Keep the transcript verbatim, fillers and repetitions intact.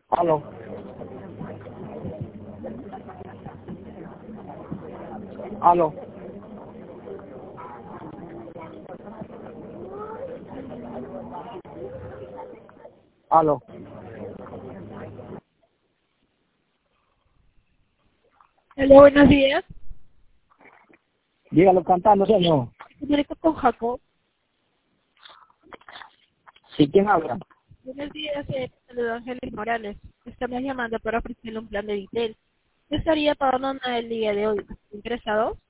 Aló. Aló. Aló. Hola, buenos días. Dígalo cantando, señor. Me comunico con Jacob. ¿Sí, quién habla? Buenos días, eh, saludo Ángeles Morales. Estamos llamando para ofrecerle un plan de Vitel. Yo estaría pagando una del día de hoy. ¿Interesados?